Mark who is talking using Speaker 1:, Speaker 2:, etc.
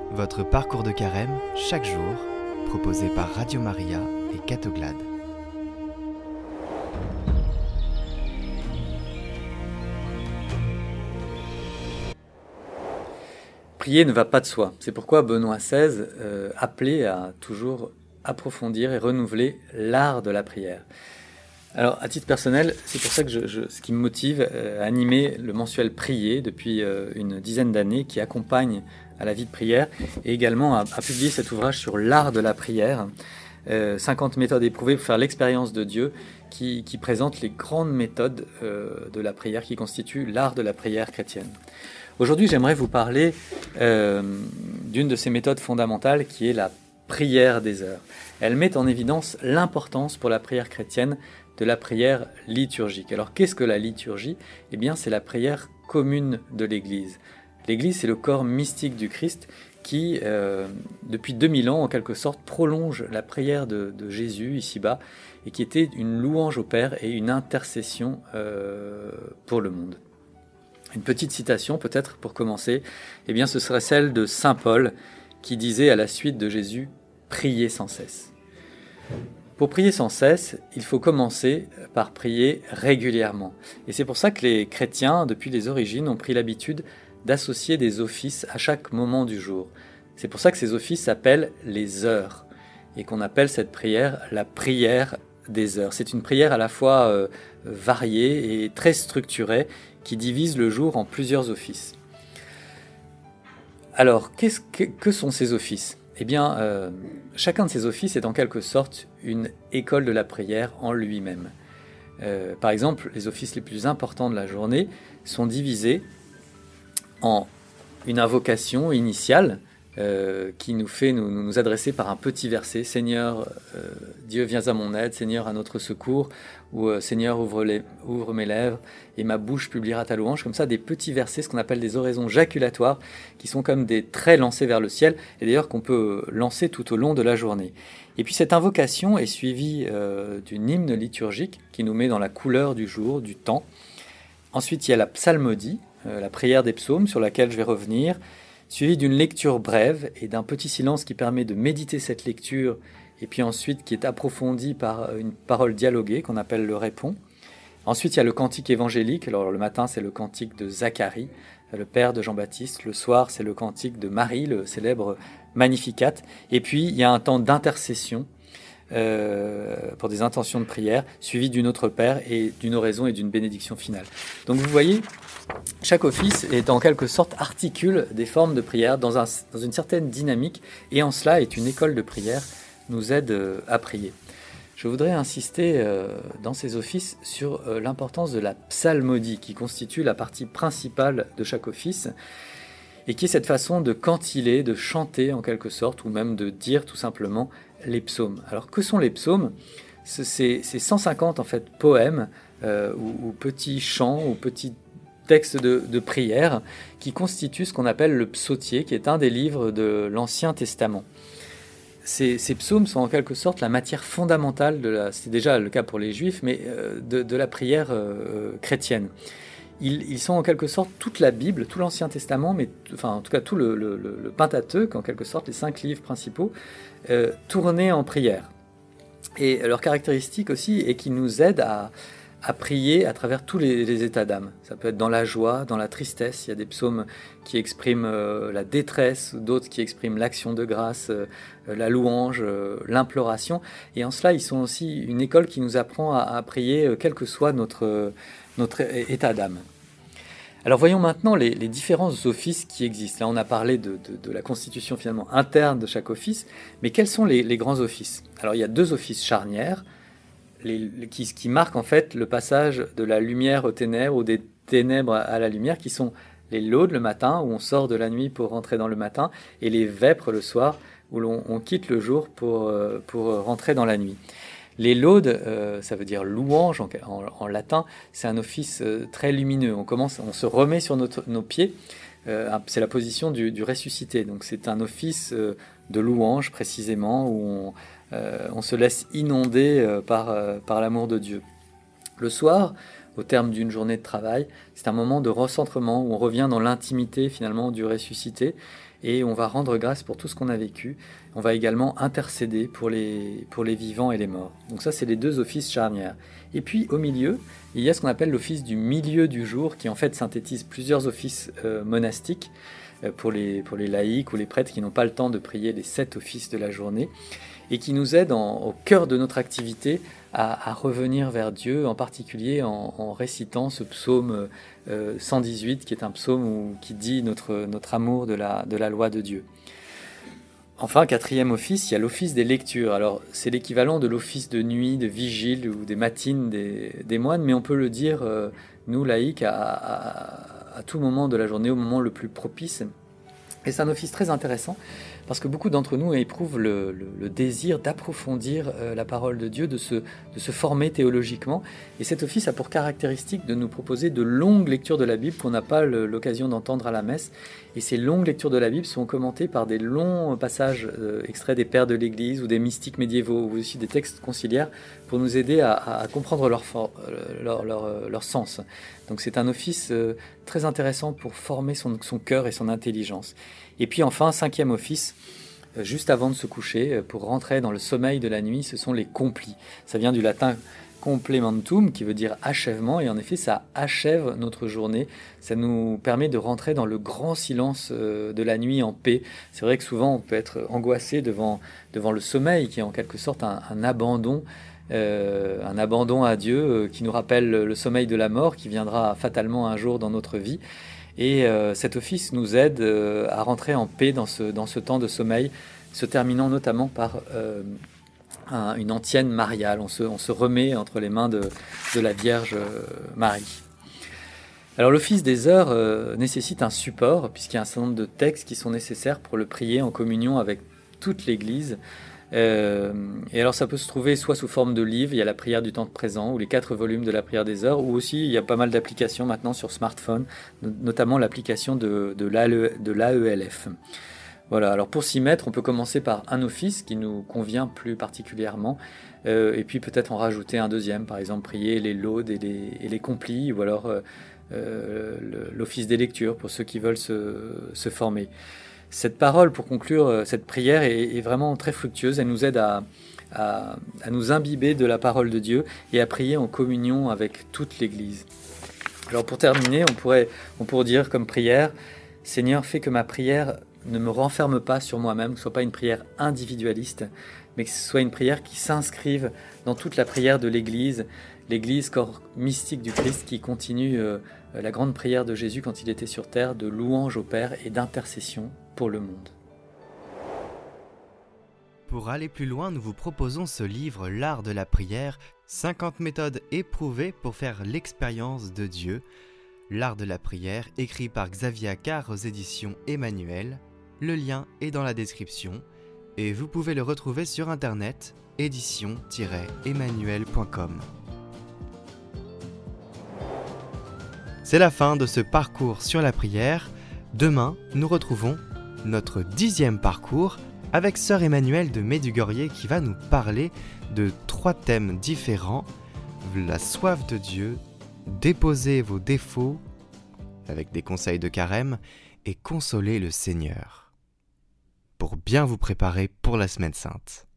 Speaker 1: Votre parcours de carême, chaque jour, proposé par Radio Maria et Catoglade.
Speaker 2: Prier ne va pas de soi. C'est pourquoi Benoît XVI appelait à toujours approfondir et renouveler l'art de la prière. Alors, à titre personnel, c'est pour ça que ce qui me motive à animer le mensuel Prier depuis une dizaine d'années, qui accompagne à la vie de prière, et également à publier cet ouvrage sur l'art de la prière, 50 méthodes éprouvées pour faire l'expérience de Dieu, qui présente les grandes méthodes de la prière, qui constituent l'art de la prière chrétienne. Aujourd'hui, j'aimerais vous parler d'une de ces méthodes fondamentales, qui est la prière des heures. Elle met en évidence l'importance pour la prière chrétienne de la prière liturgique. Alors, qu'est-ce que la liturgie ? Eh bien, c'est la prière commune de l'Église. L'Église, c'est le corps mystique du Christ qui, depuis 2000 ans, en quelque sorte, prolonge la prière de Jésus ici-bas, et qui était une louange au Père et une intercession pour le monde. Une petite citation peut-être pour commencer, eh bien ce serait celle de saint Paul qui disait à la suite de Jésus « Priez sans cesse ». Pour prier sans cesse, il faut commencer par prier régulièrement. Et c'est pour ça que les chrétiens, depuis les origines, ont pris l'habitude d'associer des offices à chaque moment du jour. C'est pour ça que ces offices s'appellent les heures, et qu'on appelle cette prière la prière des heures. C'est une prière à la fois variée et très structurée, qui divise le jour en plusieurs offices. Alors, que sont ces offices ? Eh bien, chacun de ces offices est en quelque sorte une école de la prière en lui-même. Par exemple, les offices les plus importants de la journée sont divisés en une invocation initiale qui nous fait nous adresser par un petit verset. Seigneur, Dieu, viens à mon aide, Seigneur, à notre secours, ou Seigneur, ouvre mes lèvres et ma bouche publiera ta louange. Comme ça, des petits versets, ce qu'on appelle des oraisons jaculatoires, qui sont comme des traits lancés vers le ciel, et d'ailleurs qu'on peut lancer tout au long de la journée. Et puis cette invocation est suivie d'une hymne liturgique qui nous met dans la couleur du jour, du temps. Ensuite, il y a la psalmodie, la prière des psaumes, sur laquelle je vais revenir, suivi d'une lecture brève et d'un petit silence qui permet de méditer cette lecture, et puis ensuite qui est approfondie par une parole dialoguée qu'on appelle le répon. Ensuite, il y a le cantique évangélique. Alors le matin, c'est le cantique de Zacharie, le père de Jean-Baptiste. Le soir, c'est le cantique de Marie, le célèbre Magnificat. Et puis, il y a un temps d'intercession pour des intentions de prière, suivi d'une autre paire et d'une oraison et d'une bénédiction finale. Donc vous voyez, chaque office est en quelque sorte articule des formes de prière dans une certaine dynamique, et en cela est une école de prière, nous aide à prier. Je voudrais insister dans ces offices sur l'importance de la psalmodie, qui constitue la partie principale de chaque office, et qui est cette façon de cantiler, de chanter en quelque sorte, ou même de dire tout simplement les psaumes. Alors que sont les psaumes ? C'est 150 en fait poèmes ou petits chants ou petits textes de prière qui constituent ce qu'on appelle le psautier, qui est un des livres de l'Ancien Testament. Ces psaumes sont en quelque sorte la matière fondamentale c'est déjà le cas pour les Juifs, mais de la prière chrétienne. Ils sont en quelque sorte toute la Bible, tout l'Ancien Testament, mais enfin en tout cas tout le Pentateuque, en quelque sorte les 5 livres principaux, tournés en prière. Et leur caractéristique aussi est qu'ils nous aident à prier à travers tous les états d'âme. Ça peut être dans la joie, dans la tristesse. Il y a des psaumes qui expriment la détresse, d'autres qui expriment l'action de grâce, la louange, l'imploration. Et en cela, ils sont aussi une école qui nous apprend à prier quel que soit notre état d'âme. Alors voyons maintenant les différents offices qui existent. Là, on a parlé de la constitution finalement interne de chaque office, mais quels sont les grands offices ? Alors il y a 2 offices charnières, qui marquent en fait le passage de la lumière aux ténèbres ou des ténèbres à la lumière, qui sont les laudes le matin, où on sort de la nuit pour rentrer dans le matin, et les vêpres le soir, où on quitte le jour pour rentrer dans la nuit. Les laudes, ça veut dire louange en latin, c'est un office très lumineux. On se remet sur nos pieds, c'est la position du ressuscité. Donc c'est un office de louange précisément, où on se laisse inonder par l'amour de Dieu. Le soir, au terme d'une journée de travail, c'est un moment de recentrement où on revient dans l'intimité finalement du ressuscité, et on va rendre grâce pour tout ce qu'on a vécu. On va également intercéder pour les vivants et les morts. Donc ça, c'est les 2 offices charnières. Et puis au milieu, il y a ce qu'on appelle l'office du milieu du jour, qui en fait synthétise plusieurs offices monastiques pour les laïcs ou les prêtres qui n'ont pas le temps de prier les 7 offices de la journée, et qui nous aide au cœur de notre activité à revenir vers Dieu, en particulier en récitant ce psaume 118, qui est un psaume qui dit notre amour de la loi de Dieu. Enfin, 4e office, il y a l'office des lectures. Alors, c'est l'équivalent de l'office de nuit, de vigile ou des matines des moines, mais on peut le dire, nous, laïcs, à tout moment de la journée, au moment le plus propice. Et c'est un office très intéressant parce que beaucoup d'entre nous éprouvent le désir d'approfondir la parole de Dieu, de se former théologiquement. Et cet office a pour caractéristique de nous proposer de longues lectures de la Bible qu'on n'a pas l'occasion d'entendre à la messe. Et ces longues lectures de la Bible sont commentées par des longs passages extraits des pères de l'Église ou des mystiques médiévaux, ou aussi des textes conciliaires pour nous aider à comprendre leur sens. Donc c'est un office très intéressant pour former son cœur et son intelligence. Et puis enfin, 5e office, juste avant de se coucher, pour rentrer dans le sommeil de la nuit, ce sont les complis. Ça vient du latin complementum, qui veut dire achèvement, et en effet, ça achève notre journée. Ça nous permet de rentrer dans le grand silence de la nuit en paix. C'est vrai que souvent, on peut être angoissé devant le sommeil, qui est en quelque sorte un abandon à Dieu, qui nous rappelle le sommeil de la mort, qui viendra fatalement un jour dans notre vie. Et cet office nous aide à rentrer en paix dans ce temps de sommeil, se terminant notamment par une antienne mariale. On se remet entre les mains de la Vierge Marie. Alors l'office des heures nécessite un support, puisqu'il y a un certain nombre de textes qui sont nécessaires pour le prier en communion avec toute l'Église. Et alors ça peut se trouver soit sous forme de livre, il y a la prière du temps présent ou les 4 volumes de la prière des heures, ou aussi il y a pas mal d'applications maintenant sur smartphone, notamment l'application de l'AELF. Voilà, alors pour s'y mettre, on peut commencer par un office qui nous convient plus particulièrement, et puis peut-être en rajouter un deuxième, par exemple prier les laudes et les complis, ou alors l'office des lectures pour ceux qui veulent se former. Cette parole, pour conclure, cette prière est vraiment très fructueuse. Elle nous aide à nous imbiber de la parole de Dieu et à prier en communion avec toute l'Église. Alors pour terminer, on pourrait dire comme prière, « Seigneur, fais que ma prière ne me renferme pas sur moi-même, que ce ne soit pas une prière individualiste, mais que ce soit une prière qui s'inscrive dans toute la prière de l'Église, l'Église, corps mystique du Christ, qui continue la grande prière de Jésus quand il était sur terre, de louange au Père et d'intercession pour le monde. »
Speaker 1: Pour aller plus loin, nous vous proposons ce livre, L'art de la prière, 50 méthodes éprouvées pour faire l'expérience de Dieu. L'art de la prière, écrit par Xavier Accart aux éditions Emmanuel. Le lien est dans la description et vous pouvez le retrouver sur internet, édition-emmanuel.com. C'est la fin de ce parcours sur la prière. Demain, nous retrouvons notre 10e parcours avec Sœur Emmanuelle de Medjugorje qui va nous parler de 3 thèmes différents. La soif de Dieu, déposer vos défauts avec des conseils de carême et consoler le Seigneur pour bien vous préparer pour la Semaine Sainte.